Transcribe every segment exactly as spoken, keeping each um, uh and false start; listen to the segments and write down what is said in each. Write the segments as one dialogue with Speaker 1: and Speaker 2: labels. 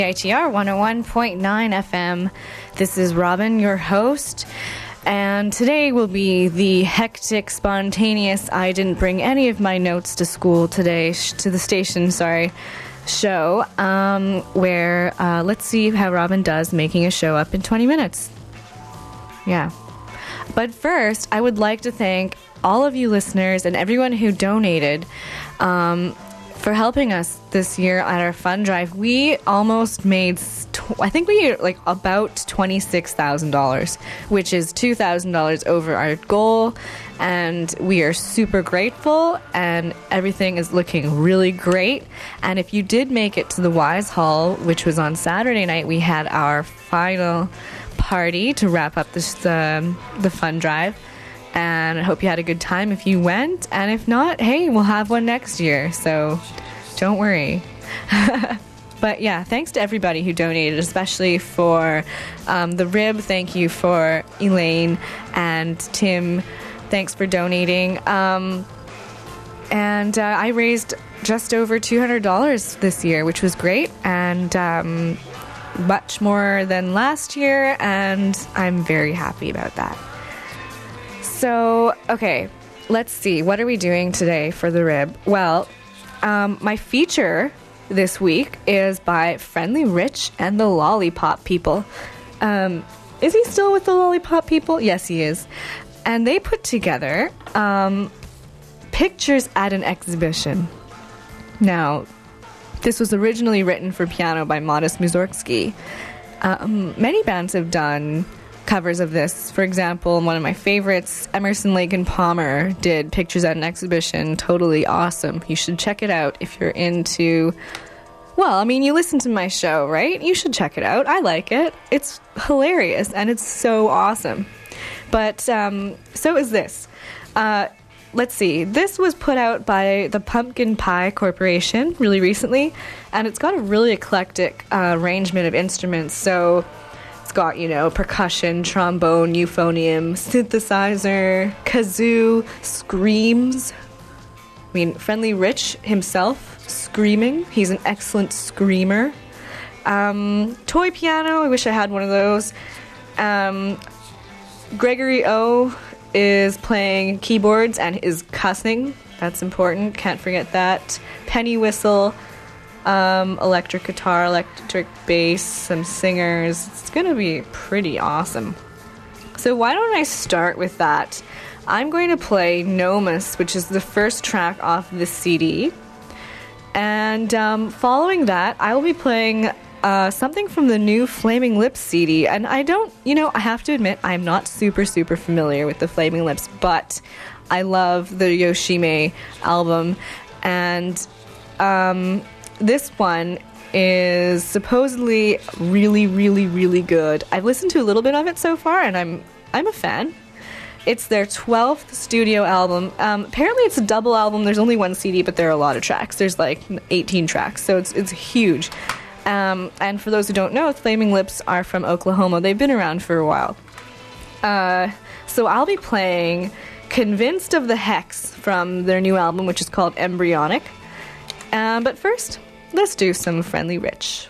Speaker 1: I T R one oh one point nine F M. This is Robin, your host, and today will be the hectic, spontaneous, I didn't bring any of my notes to school today, sh- to the station, sorry, show, um, where, uh, let's see how Robin does making a show up in twenty minutes. Yeah. But first, I would like to thank all of you listeners and everyone who donated, um, for helping us this year at our fund drive. We almost made, tw- I think we like about twenty-six thousand dollars, which is two thousand dollars over our goal, and we are super grateful, and everything is looking really great. And if you did make it to the Wise Hall, which was on Saturday night, we had our final party to wrap up this um, the fund drive. And I hope you had a good time if you went. And if not, hey, we'll have one next year. So don't worry. But yeah, thanks to everybody who donated, especially for um, the rib. Thank you for Elaine and Tim. Thanks for donating. Um, and uh, I raised just over two hundred dollars this year, which was great. And um, much more than last year. And I'm very happy about that. So, okay, let's see. What are we doing today for the rib? Well, um, my feature this week is by Friendly Rich and the Lollipop People. Um, is he still with the Lollipop People? Yes, he is. And they put together um, pictures at an exhibition. Now, this was originally written for piano by Modest Mussorgsky. Um, many bands have done covers of this. For example, one of my favorites, Emerson, Lake and Palmer, did Pictures at an Exhibition. Totally awesome. You should check it out if you're into... Well, I mean, you listen to my show, right? You should check it out. I like it. It's hilarious, and it's so awesome. But, um, so is this. Uh, let's see. This was put out by the Pumpkin Pie Corporation really recently, and it's got a really eclectic uh, arrangement of instruments, so... It's got, you know, percussion, trombone, euphonium, synthesizer, kazoo, screams. I mean, Friendly Rich himself, screaming. He's an excellent screamer. Um, toy piano, I wish I had one of those. Um, Gregory O is playing keyboards and is cussing. That's important, can't forget that. Penny whistle. Um, electric guitar, electric bass, some singers. It's gonna be pretty awesome. So why don't I start with that? I'm going to play Nomus, which is the first track off this C D. And um, following that, I will be playing uh, something from the new Flaming Lips C D. And I don't, you know, I have to admit, I'm not super, super familiar with the Flaming Lips, but I love the Yoshime album. And, um... this one is supposedly really, really, really good. I've listened to a little bit of it so far, and I'm I'm a fan. It's their twelfth studio album. Um, apparently, it's a double album. There's only one C D, but there are a lot of tracks. There's like eighteen tracks, so it's it's huge. Um, and for those who don't know, Flaming Lips are from Oklahoma. They've been around for a while. Uh, so I'll be playing Convinced of the Hex from their new album, which is called Embryonic. Uh, but first... let's do some Friendly Rich.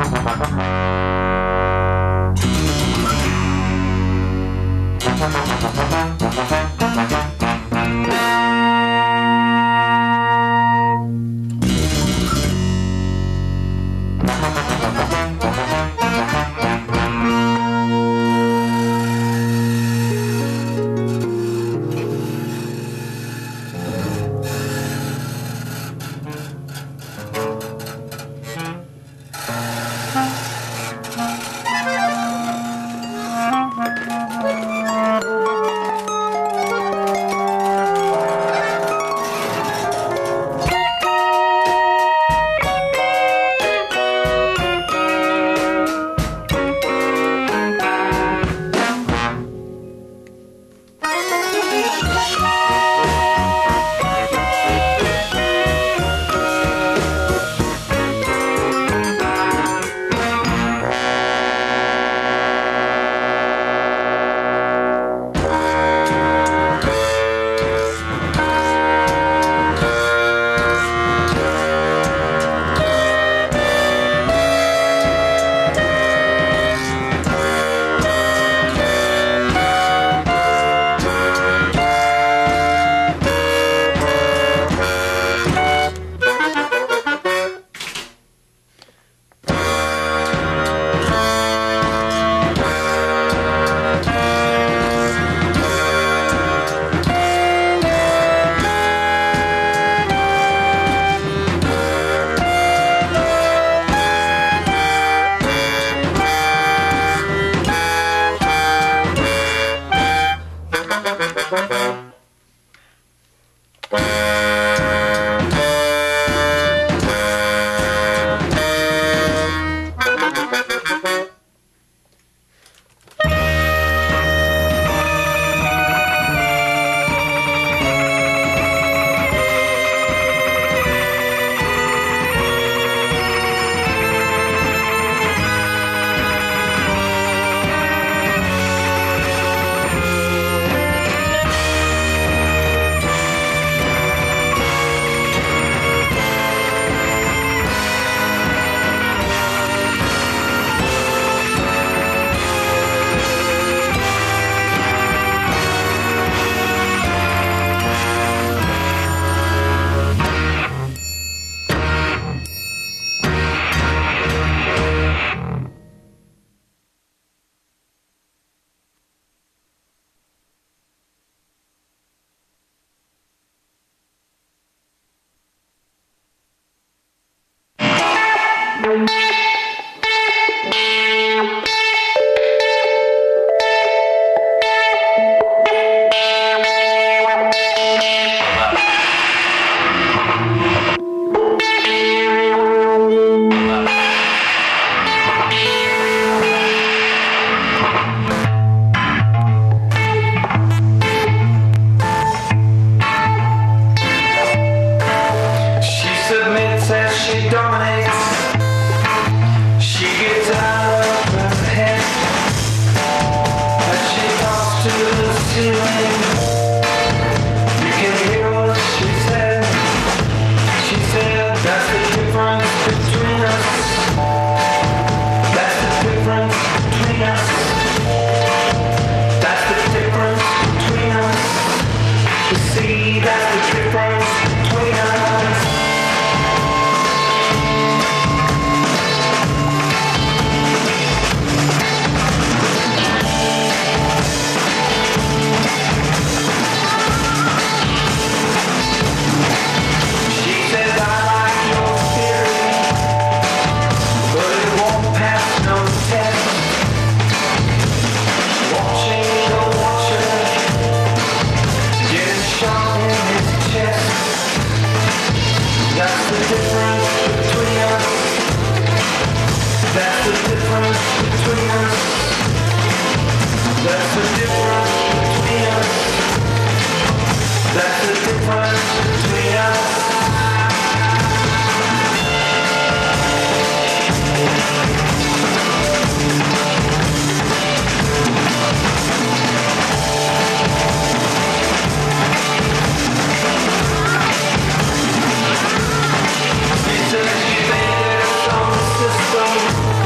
Speaker 2: System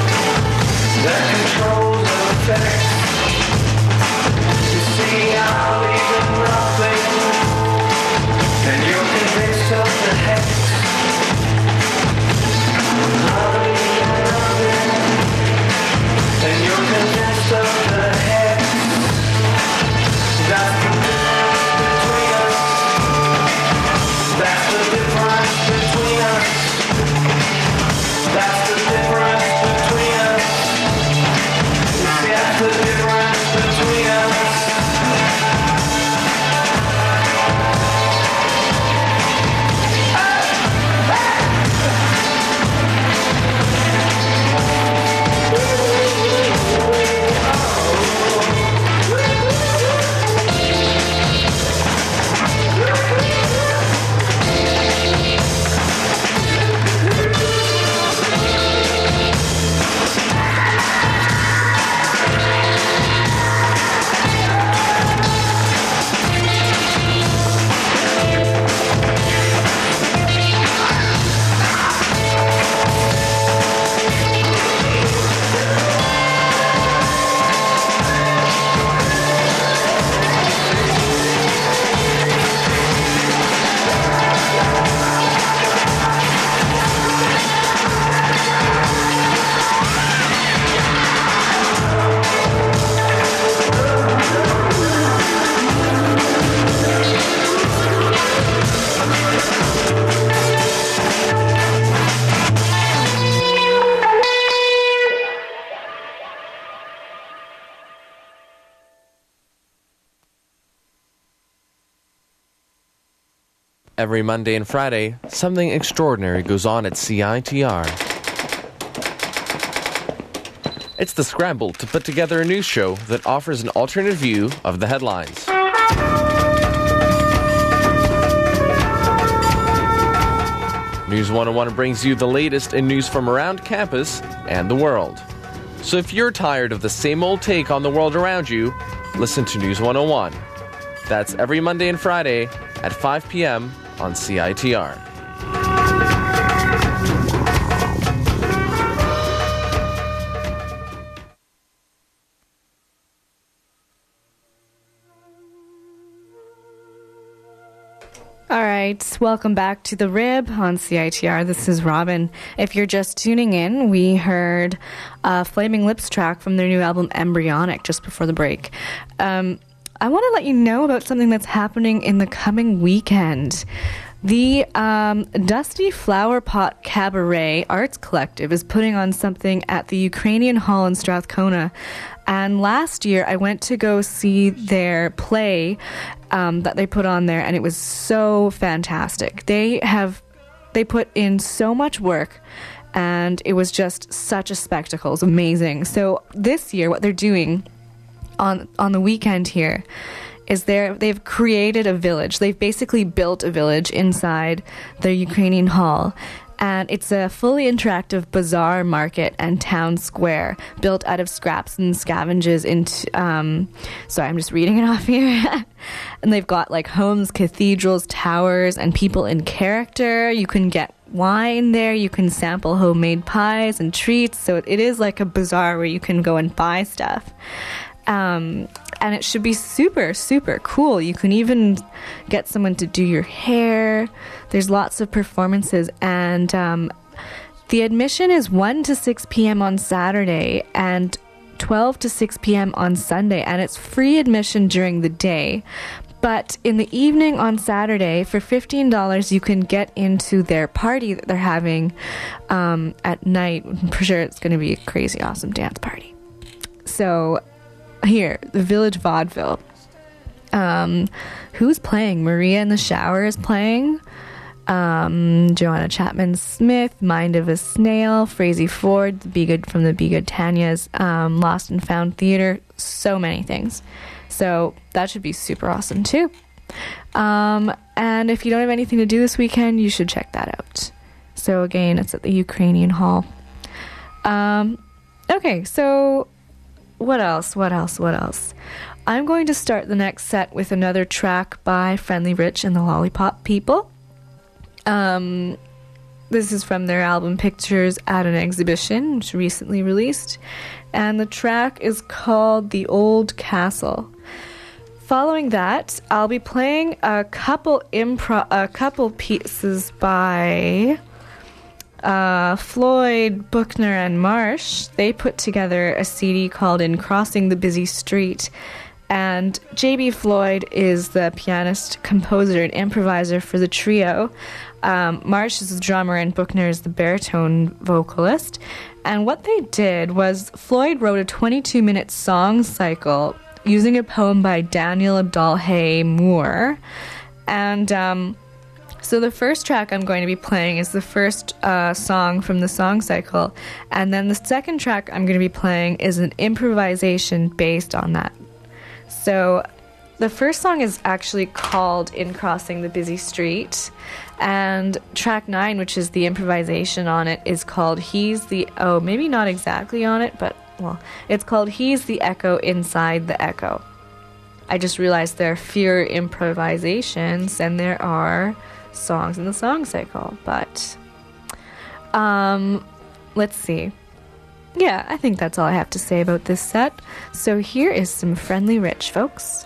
Speaker 2: Every Monday and Friday, something extraordinary goes on at C I T R. It's the scramble to put together a news show that offers an alternate view of the headlines. News one oh one brings you the latest in news from around campus and the world. So if you're tired of the same old take on the world around you, listen to News one oh one. That's every Monday and Friday at five p.m. on C I T R.
Speaker 1: All right, welcome back to The Rib on C I T R. This is Robin. If you're just tuning in, we heard a Flaming Lips track from their new album Embryonic just before the break. Um, I want to let you know about something that's happening in the coming weekend. The um, Dusty Flower Pot Cabaret Arts Collective is putting on something at the Ukrainian Hall in Strathcona. And last year, I went to go see their play um, that they put on there, and it was so fantastic. They have, they put in so much work, and it was just such a spectacle. It was amazing. So this year, what they're doing on on the weekend here is they're, they've created a village. They've basically built a village inside the Ukrainian Hall. And it's a fully interactive bazaar market and town square built out of scraps and scavenges into, um, sorry, I'm just reading it off here. And they've got like homes, cathedrals, towers, and people in character. You can get wine there. You can sample homemade pies and treats. So it is like a bazaar where you can go and buy stuff. Um, and it should be super, super cool. You can even get someone to do your hair. There's lots of performances, and um, the admission is one to six p.m. on Saturday and twelve to six p.m. on Sunday, and it's free admission during the day. But in the evening on Saturday, for fifteen dollars, you can get into their party that they're having um, at night. I'm pretty sure it's going to be a crazy, awesome dance party. So here, the Village Vaudeville. Um, who's playing? Maria in the Shower is playing. Um, Joanna Chapman Smith, Mind of a Snail, Frazee Ford, the Be Good from the Be Good Tanya's, um, Lost and Found Theater, so many things. So that should be super awesome too. Um, and if you don't have anything to do this weekend, you should check that out. So again, it's at the Ukrainian Hall. Um, okay, so what else? What else? What else? I'm going to start the next set with another track by Friendly Rich and the Lollipop People. Um, this is from their album Pictures at an Exhibition, which recently released. And the track is called The Old Castle. Following that, I'll be playing a couple impro- a couple pieces by uh, Floyd, Buckner, and Marsh. They put together a C D called In Crossing the Busy Street. And J B. Floyd is the pianist, composer, and improviser for the trio. Um, Marsh is the drummer, and Buckner is the baritone vocalist. And what they did was Floyd wrote a twenty-two minute song cycle using a poem by Daniel Abdul-Hay Moore. And um, so the first track I'm going to be playing is the first uh, song from the song cycle. And then the second track I'm going to be playing is an improvisation based on that. So the first song is actually called In Crossing the Busy Street. And track nine, which is the improvisation on it, is called He's the... Oh, maybe not exactly on it, but, well, it's called He's the Echo Inside the Echo. I just realized there are fewer improvisations than there are songs in the song cycle. But, um, let's see. Yeah, I think that's all I have to say about this set. So here is some Friendly Rich, folks.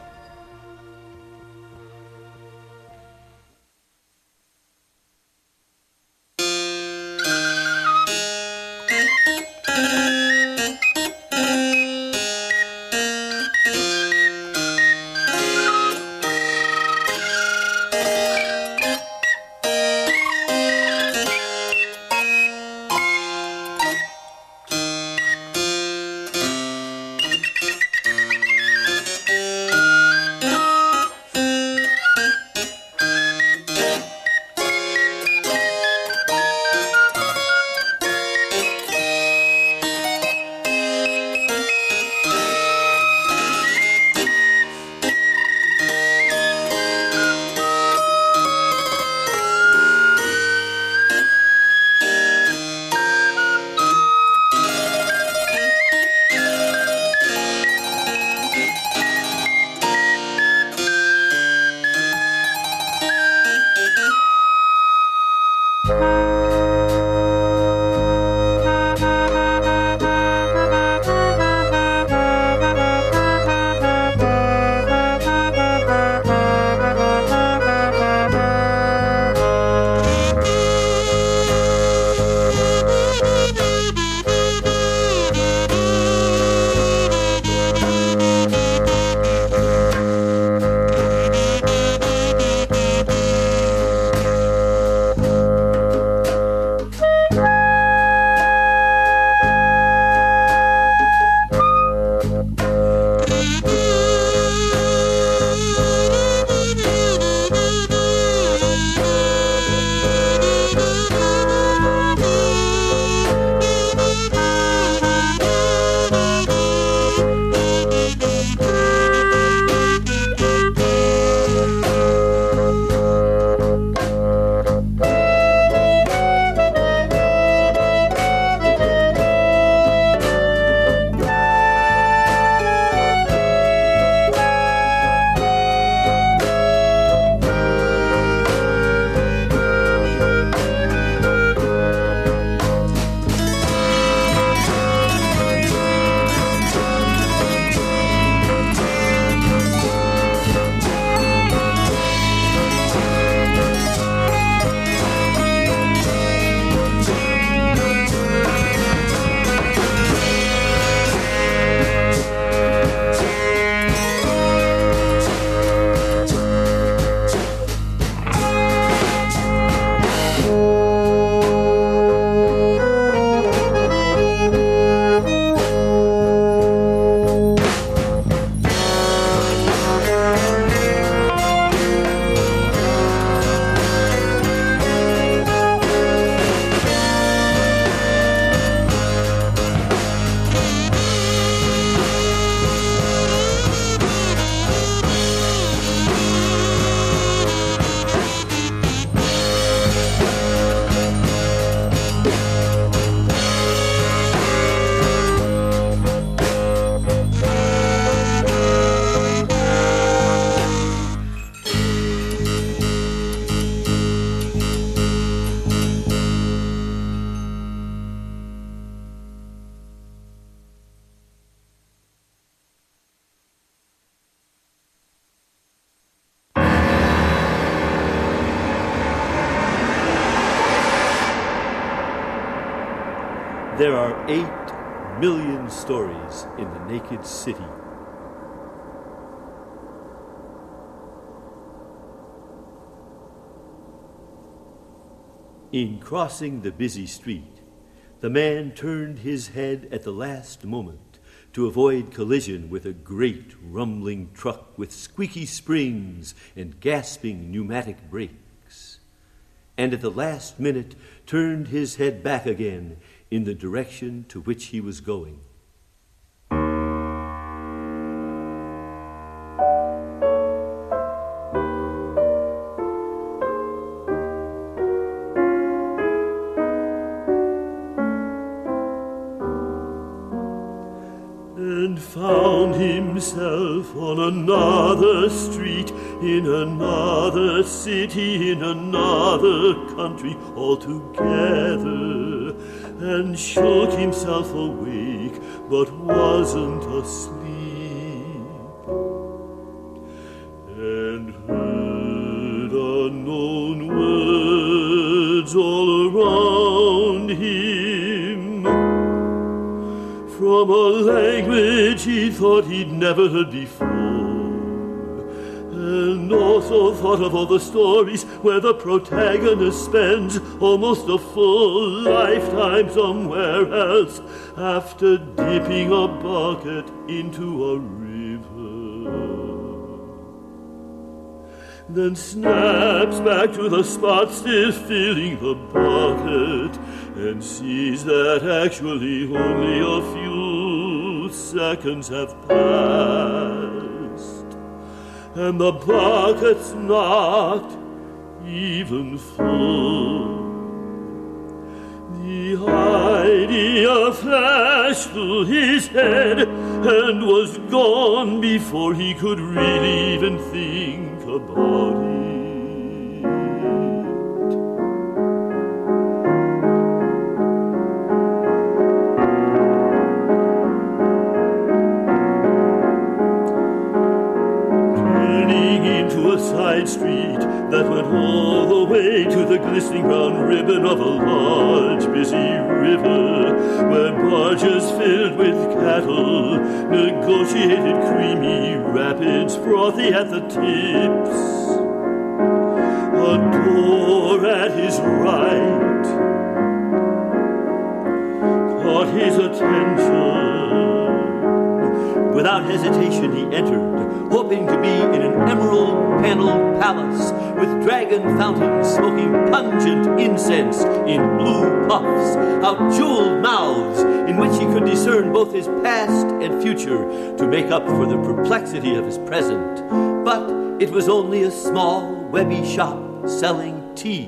Speaker 3: There are eight million stories in the naked city. In crossing the busy street, the man turned his head at the last moment to avoid collision with a great rumbling truck with squeaky springs and gasping pneumatic brakes, and at the last minute turned his head back again in the direction to which he was going.
Speaker 4: Found himself on another street, in another city, in another country altogether, and shook himself awake, but wasn't asleep, and heard unknown words all around him, from a language he thought he'd never heard before, and also thought of all the stories where the protagonist spends almost a full lifetime somewhere else after dipping a bucket into a river, then snaps back to the spot still filling the bucket, and sees that actually only a few seconds have passed, and the bucket's not even full. The idea flashed through his head and was gone before he could really even think about it. Side street that went all the way to the glistening brown ribbon of a large busy river, where barges filled with cattle negotiated creamy rapids frothy at the tips. A door at his right caught his attention. Without hesitation he entered, hoping to be in an emerald-paneled palace with dragon fountains smoking pungent incense in blue puffs, out jeweled mouths in which he could discern both his past and future to make up for the perplexity of his present. But it was only a small, webby shop selling tea.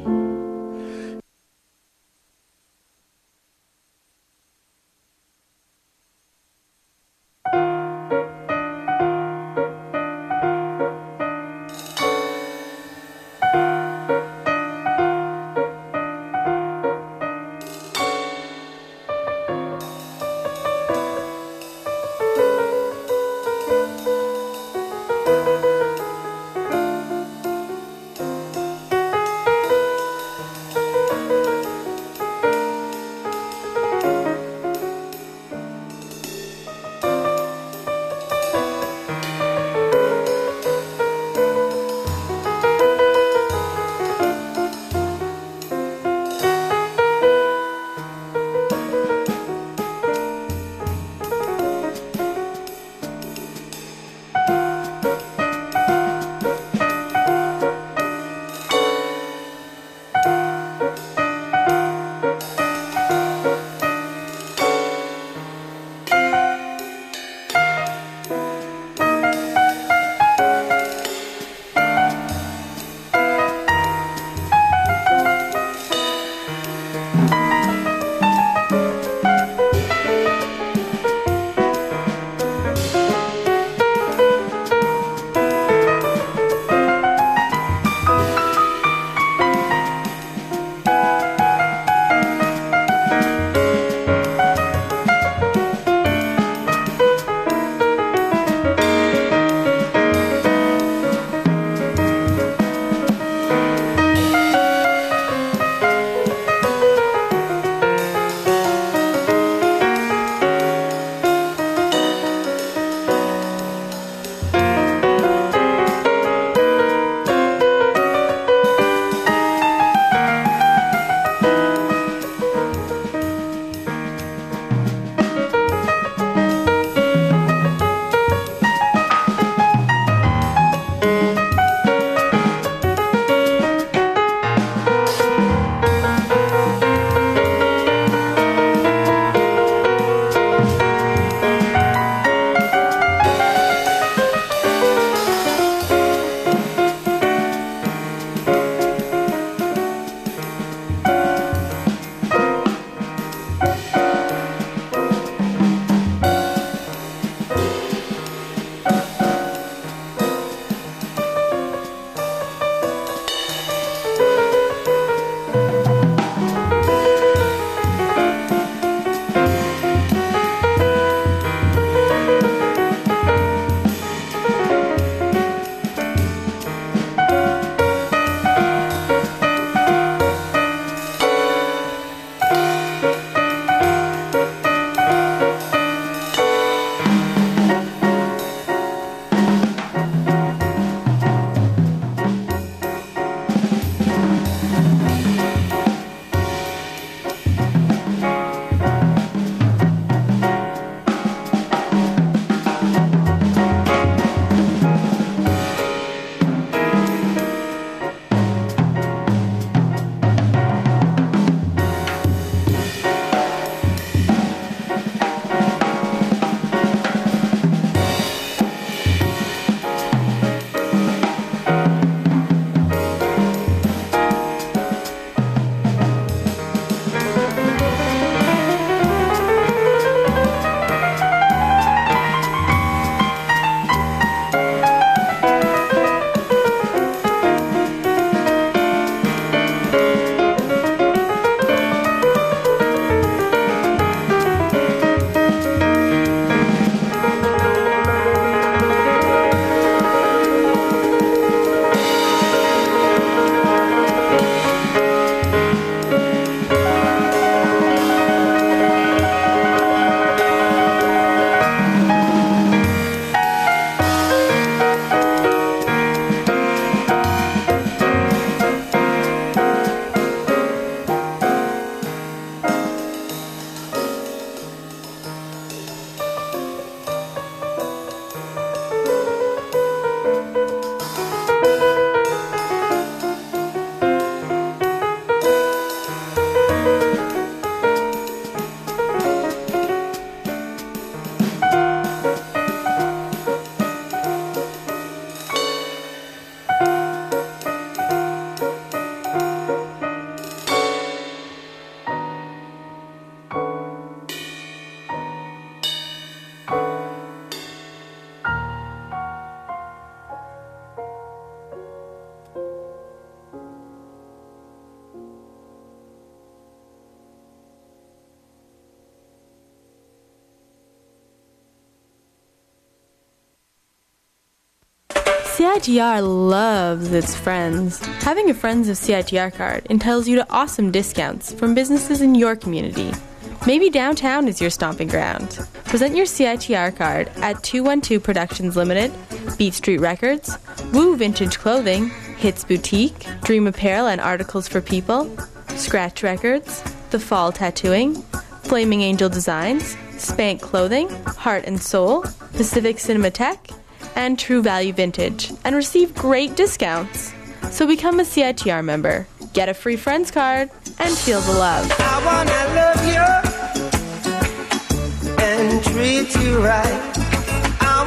Speaker 5: C I T R loves its friends. Having a Friends of C I T R card entitles you to awesome discounts from businesses in your community. Maybe downtown is your stomping ground. Present your C I T R card at two one two Productions Limited, Beat Street Records, Woo Vintage Clothing, Hits Boutique, Dream Apparel and Articles for People, Scratch Records, The Fall Tattooing, Flaming Angel Designs, Spank Clothing, Heart and Soul, Pacific Cinematheque, and True Value Vintage, and receive great discounts. So become a C I T R member, get a free Friends card, and feel the love.
Speaker 6: I wanna love you and treat you right. I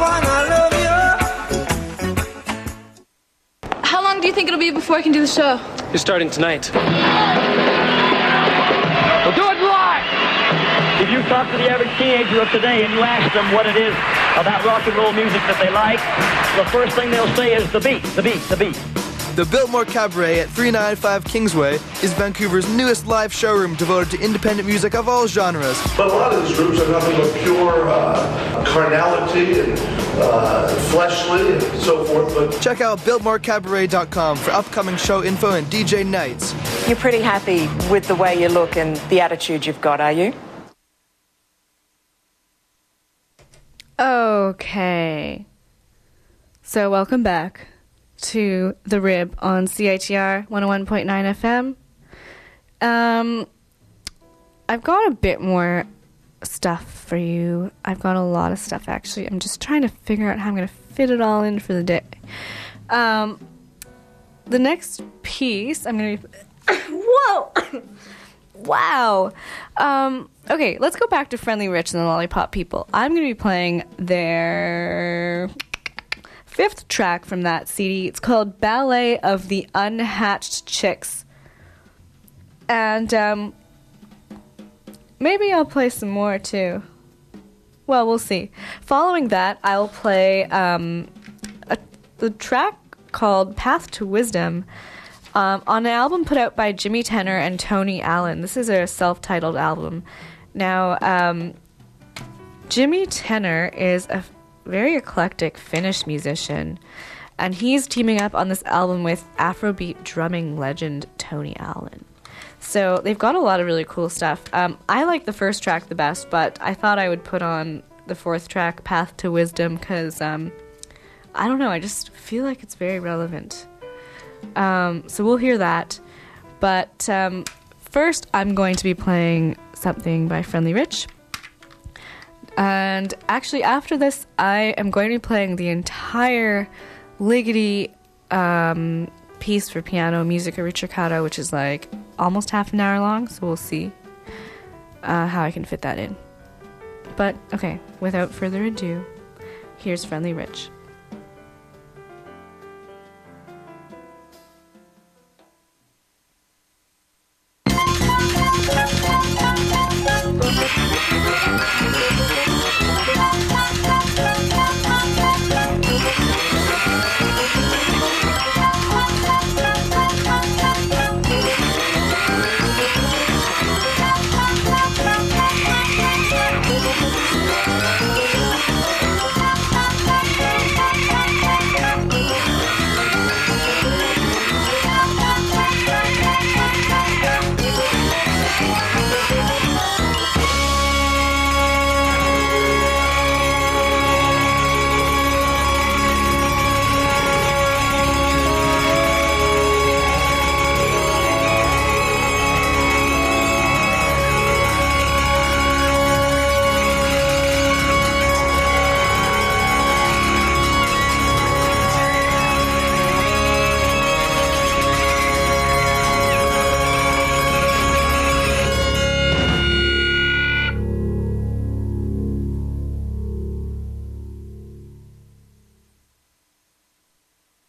Speaker 6: wanna love you.
Speaker 7: How long do you think it'll be before I can do the show?
Speaker 8: You're starting tonight.
Speaker 9: We'll do it live! If you talk to the average teenager of today and you ask them what it is about rock and roll music that they like, the first thing they'll say is the beat, the beat, the beat.
Speaker 10: The Biltmore Cabaret at three ninety-five Kingsway is Vancouver's newest live showroom devoted to independent music of all genres.
Speaker 11: But a lot of these groups are nothing but pure uh, carnality and uh, fleshly and so forth. But
Speaker 10: check out Biltmore Cabaret dot com for upcoming show info and D J nights.
Speaker 12: You're pretty happy with the way you look and the attitude you've got, are you?
Speaker 1: Okay. So welcome back to The Rib on C I T R one oh one point nine F M. Um, I've got a bit more stuff for you. I've got a lot of stuff, actually. I'm just trying to figure out how I'm going to fit it all in for the day. Um, the next piece, I'm going to be... Whoa! Wow. Um, okay, let's go back to Friendly Rich and the Lollipop People. I'm going to be playing their fifth track from that C D. It's called Ballet of the Unhatched Chicks. And um, maybe I'll play some more too. Well, we'll see. Following that, I'll play um, a, the track called Path to Wisdom um, on an album put out by Jimmy Tenor and Tony Allen. This is a self-titled album. Now, um, Jimmy Tenor is a very eclectic Finnish musician, and he's teaming up on this album with Afrobeat drumming legend Tony Allen. So they've got a lot of really cool stuff. Um, I like the first track the best, but I thought I would put on the fourth track, Path to Wisdom, because um, I don't know, I just feel like it's very relevant. Um, so we'll hear that. But um, first, I'm going to be playing something by Friendly Rich. And actually, after this, I am going to be playing the entire Ligeti um, piece for piano, Musica Ricercata, which is like almost half an hour long, so we'll see uh, how I can fit that in. But, okay, without further ado, here's Friendly Rich.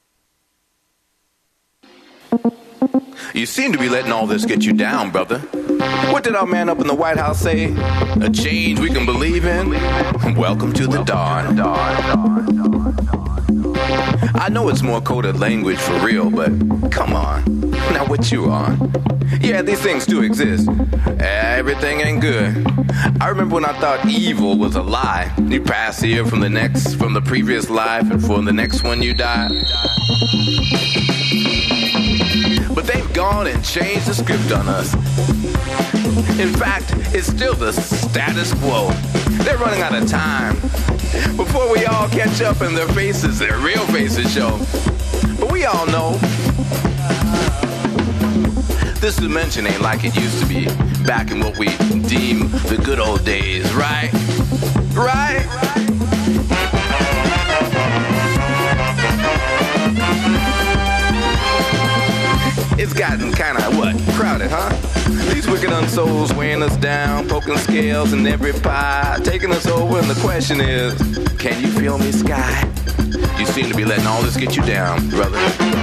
Speaker 13: You seem to be letting all this get you down, brother.
Speaker 8: What did our man up in the White House say? A change we can believe in? Welcome to the dawn. I know it's more coded language for real, but come on. Now what you on? Yeah, these things do exist. Everything ain't good. I remember when I thought evil was a lie. You pass here from the next, from the previous life, and for the next one you die. But they've gone and changed the script on us. In fact, it's still the status quo. They're running out of time. Before we all catch up and their faces, their real faces show. But we all know this dimension ain't like it used to be back in what we deem the good old days, right? Right? It's gotten kinda, what, crowded, huh? These wicked unsouls weighing us down, poking scales in every pie, taking us over, and the question is, can you feel me, sky? You seem to be letting all this get you down, brother.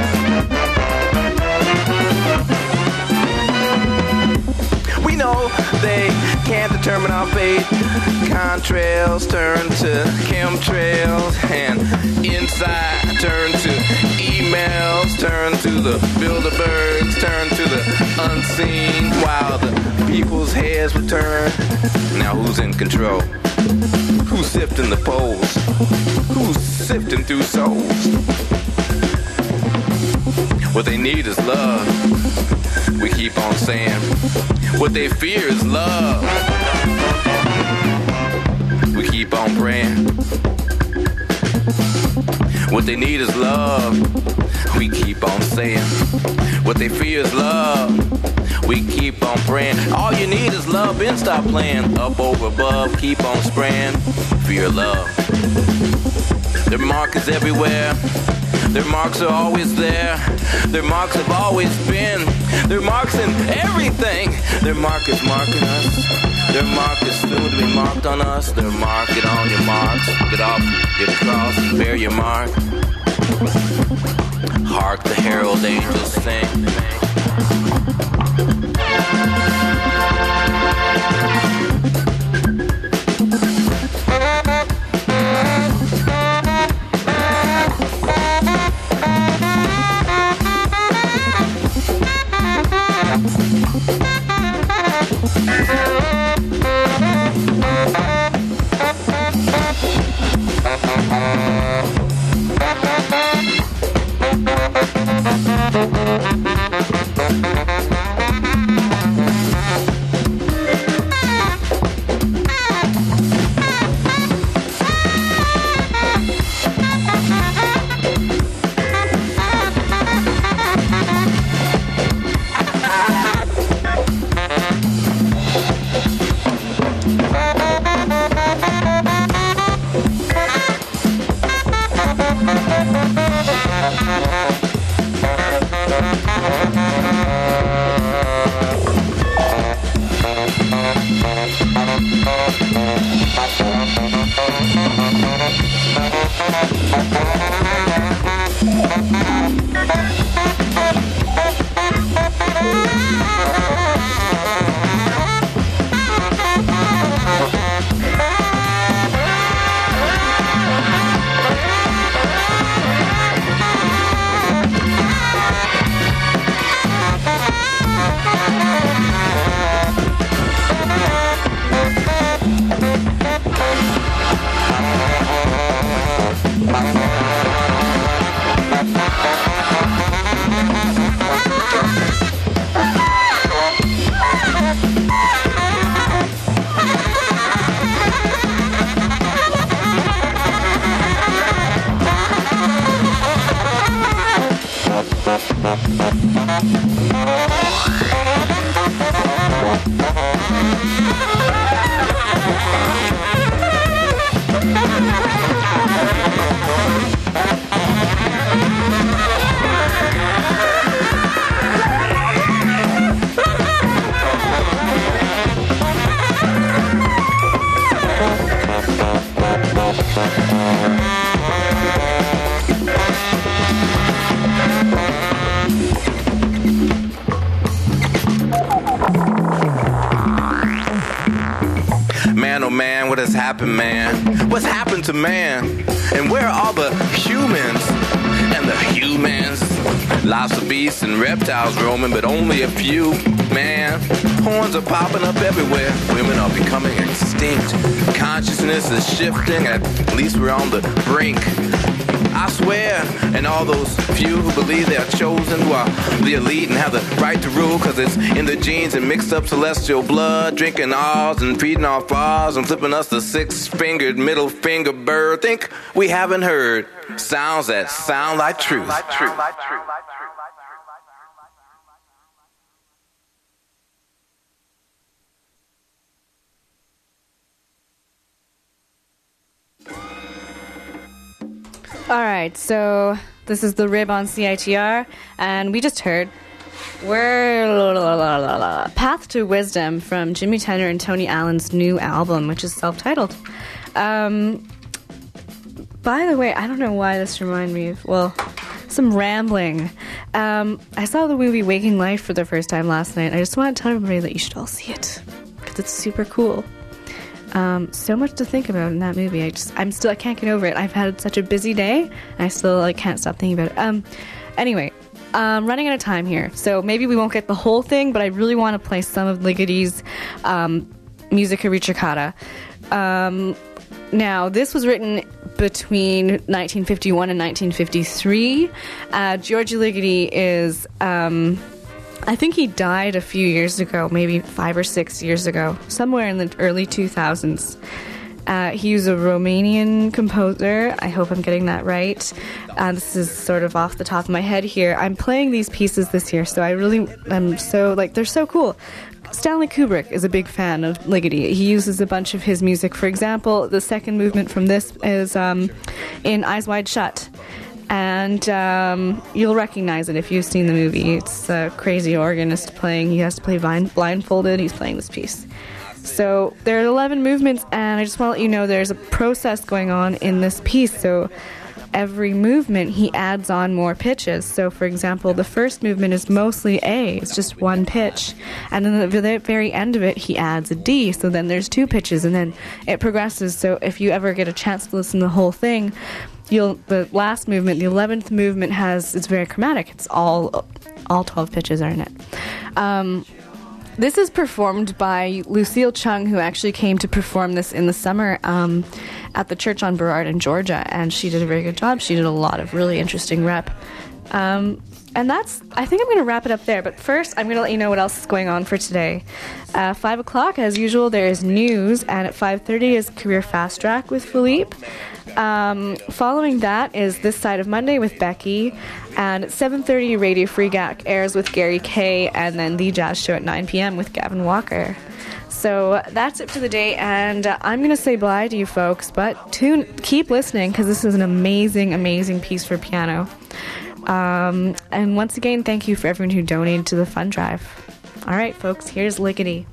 Speaker 8: We know they can't determine our fate. Contrails turn to chemtrails, and inside turn to emails, turn to the Bilderbergs, turn to the unseen, while the people's heads will turn. Now who's in control? Who's sifting the polls? Who's sifting through souls? What they need is love. We keep on saying, what they fear is love. We keep on praying. What they need is love. We keep on saying, what they fear is love. We keep on praying. All you need is love, and stop playing. Up, over, above, keep on spraying. Fear love. Their mark is everywhere. Their marks are always there. Their marks have always been. Their marks in everything. Their mark is marking us. Their mark is soon to be marked on us. Their mark, get on your marks. Get off, get across, bear your mark. Hark the herald angels sing. happened, man? What's happened to man? And where are all the humans? And the humans? Lots of beasts and reptiles roaming, but only a few, man. Horns are popping up everywhere. Women are becoming extinct. Consciousness is shifting, at least we're on the brink. I swear, and all those few who believe they are chosen, who are the elite and have the right to rule, cause it's in the genes and mixed up celestial blood, drinking ours and feeding off ours and flipping us the six-fingered middle finger bird. Think we haven't heard sounds that sound like truth. Like truth. Like truth.
Speaker 1: All right, so this is the Rib on C I T R, and we just heard We're Path to Wisdom from Jimmy Tenor and Tony Allen's new album, which is self-titled. Um, by the way, I don't know why this reminded me of, well, some rambling. Um, I saw the movie Waking Life for the first time last night. I just want to tell everybody that you should all see it, because it's super cool. Um, so much to think about in that movie. I just, I'm still, I can't get over it. I've had such a busy day, and I still like can't stop thinking about it. Um, anyway, um, running out of time here, so maybe we won't get the whole thing, but I really want to play some of Ligeti's um, Musica Ricercata. Um, now, this was written between nineteen fifty-one and nineteen fifty-three. Uh, Giorgio Ligeti is. Um, I think he died a few years ago, maybe five or six years ago, somewhere in the early two thousands. Uh, he was a Romanian composer. I hope I'm getting that right. Uh, this is sort of off the top of my head here. I'm playing these pieces this year, so I really am so, like, they're so cool. Stanley Kubrick is a big fan of Ligeti. He uses a bunch of his music. For example, the second movement from this is um, in Eyes Wide Shut. And um, you'll recognize it if you've seen the movie. It's a crazy organist playing. He has to play blind- blindfolded. He's playing this piece. So there are eleven movements, and I just want to let you know there's a process going on in this piece. So every movement, he adds on more pitches. So, for example, the first movement is mostly A. It's just one pitch. And then at the very end of it, he adds a D. So then there's two pitches, and then it progresses. So if you ever get a chance to listen to the whole thing, You'll, the last movement, the eleventh movement, has it's very chromatic. It's all all twelve pitches are in it. Um, this is performed by Lucille Chung, who actually came to perform this in the summer um, at the church on Burrard in Georgia, and she did a very good job. She did a lot of really interesting rep. Um, and that's, I think I'm going to wrap it up there. But first, I'm going to let you know what else is going on for today. Uh, five o'clock, as usual, there is news, and at five thirty is Career Fast Track with Philippe. Um, following that is This Side of Monday with Becky, and at seven thirty Radio Free G A C airs with Gary Kay, and then The Jazz Show at nine p.m. with Gavin Walker. So that's it for the day, and uh, I'm going to say bye to you folks, but tune, keep listening, because this is an amazing, amazing piece for piano. Um, and once again, thank you for everyone who donated to the fund drive. All right, folks, here's Ligeti.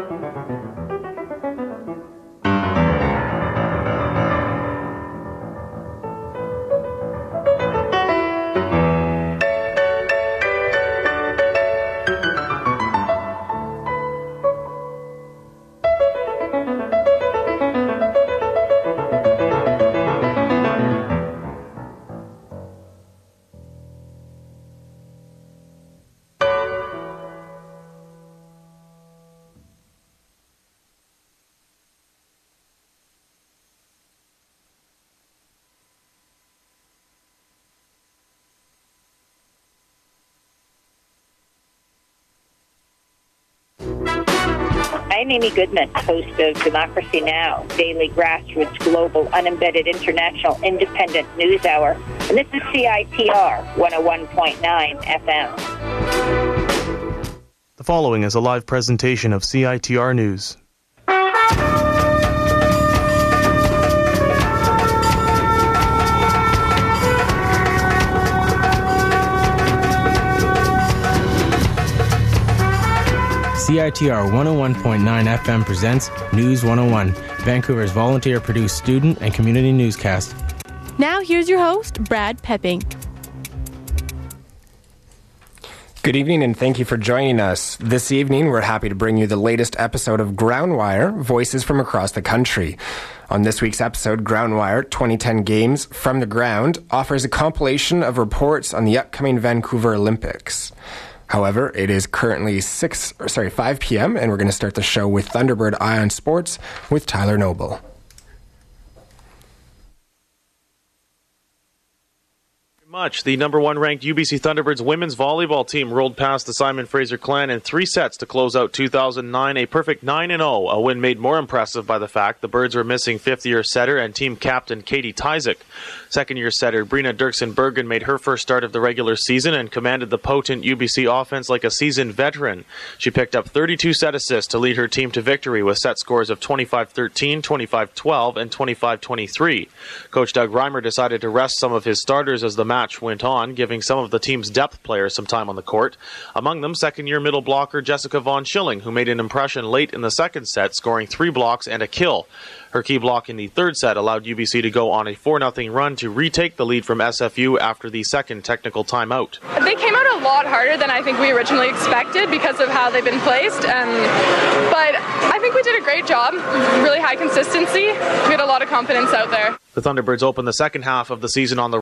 Speaker 13: I'm Amy Goodman, host of Democracy Now!, daily grassroots, global, unembedded, international, independent news hour. And this is C I T R one oh one point nine F M.
Speaker 14: The following is a live presentation of C I T R News.
Speaker 15: C I T R one oh one point nine F M presents News one oh one, Vancouver's volunteer-produced student and community newscast.
Speaker 5: Now here's your host, Brad Pepping.
Speaker 16: Good evening and thank you for joining us. This evening, we're happy to bring you the latest episode of Groundwire, Voices from Across the Country. On this week's episode, Groundwire twenty ten Games from the Ground offers a compilation of reports on the upcoming Vancouver Olympics. However, it is currently six, or sorry, five p.m. and we're going to start the show with Thunderbird Ion Sports with Tyler Noble.
Speaker 17: Much. The number one ranked U B C Thunderbirds women's volleyball team rolled past the Simon Fraser clan in three sets to close out two thousand nine, a perfect nine and oh, a win made more impressive by the fact the Birds were missing fifth-year setter and team captain Katie Tyzik. Second-year setter Brina Dirksen-Bergen made her first start of the regular season and commanded the potent U B C offense like a seasoned veteran. She picked up thirty-two set assists to lead her team to victory with set scores of twenty-five thirteen, twenty-five twelve, and twenty-five twenty-three. Coach Doug Reimer decided to rest some of his starters as the match went on, giving some of the team's depth players some time on the court. Among them, second-year middle blocker Jessica Von Schilling, who made an impression late in the second set, scoring three blocks and a kill. Her key block in the third set allowed U B C to go on a four nothing run to retake the lead from S F U after the second technical timeout.
Speaker 7: They came out a lot harder than I think we originally expected because of how they've been placed, um, but I think we did a great job. Really high consistency. We had a lot of confidence out there.
Speaker 17: The Thunderbirds opened the second half of the season on the